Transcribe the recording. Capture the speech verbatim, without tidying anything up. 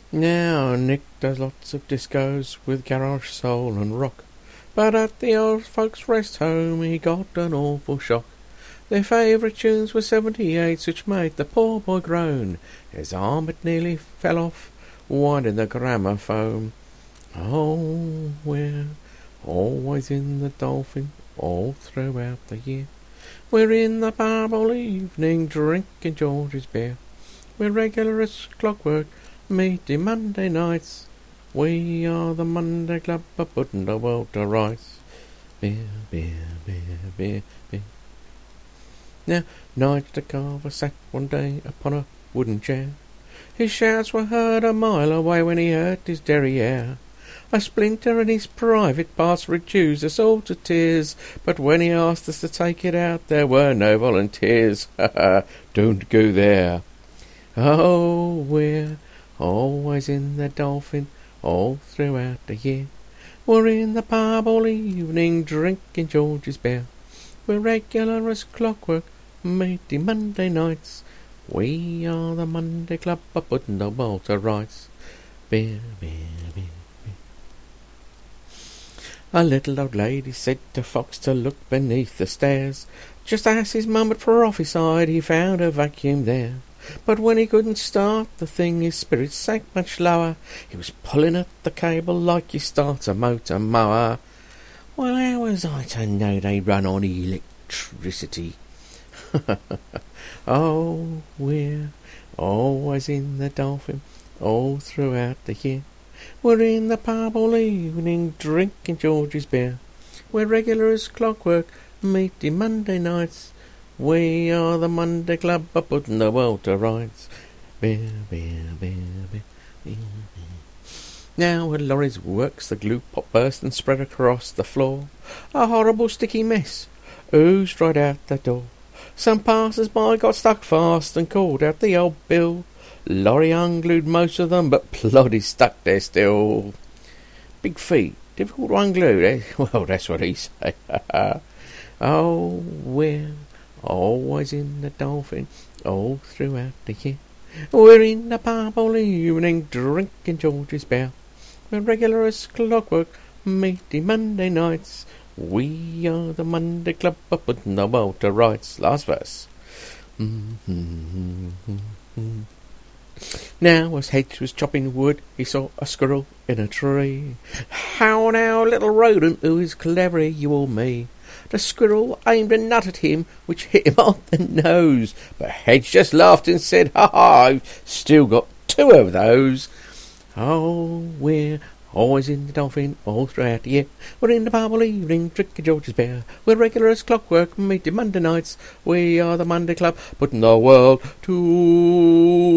Now Nick does lots of discos with garage soul and rock, but at the old folks' rest home he got an awful shock. Their favourite tunes were seventy-eights, which made the poor boy groan. His arm it nearly fell off, winding the gramophone. Oh, we're always in the Dolphin all throughout the year. We're in the pub all evening, drinking George's beer. We're regular as clockwork, meeting Monday nights. We are the Monday Club of putting the world to rights. Beer, beer, beer, beer, beer. Now, Nigel the Carver sat one day upon a wooden chair. His shouts were heard a mile away when he heard his derriere. A splinter in his private parts reduced us all to tears, but when he asked us to take it out, there were no volunteers. Ha ha, don't go there. Oh, we're always in the Dolphin all throughout the year. We're in the pub all evening, drinking George's beer. We're regular as clockwork, meeting Monday nights. We are the Monday Club of putting the world to rights. Beer, beer, beer, beer. A little old lady said to Fox to look beneath the stairs. Just as his mum had prophesied, he found a vacuum there. But when he couldn't start the thing, his spirits sank much lower. He was pulling at the cable like you start a motor mower. Well, how was I to know they run on electricity? Oh, we're always in the Dolphin all throughout the year. We're in the pub all evening, drinking George's beer. We're regular as clockwork, meeting Monday nights. We are the Monday Club of putting the world to rights. Beer, beer, beer, beer, beer, beer. Now a lorry's works, the glue pot burst and spread across the floor. A horrible sticky mess oozed right out the door. Some passers-by got stuck fast and called out the old bill. Lorry unglued most of them, but Ploddy stuck there still. Big feet, difficult to unglue, eh? Well, that's what he say. Oh, we're always in the Dolphin all throughout the year. We're in the pub all evening, drinking George's beer. We're regular as clockwork, meeting Monday nights. We are the Monday Club of putting the world to rights. Last verse. Now, as Hedge was chopping wood, he saw a squirrel in a tree. How now, little rodent, who is cleverer, you or me? The squirrel aimed a nut at him, which hit him on the nose. But Hedge just laughed and said, Ha ha, I've still got two of those. Oh, we're always in the Dolphin all throughout the year. We're in the pub all evening, drinking George's beer. We're regular as clockwork, meeting Monday nights. We are the Monday Club, putting the world to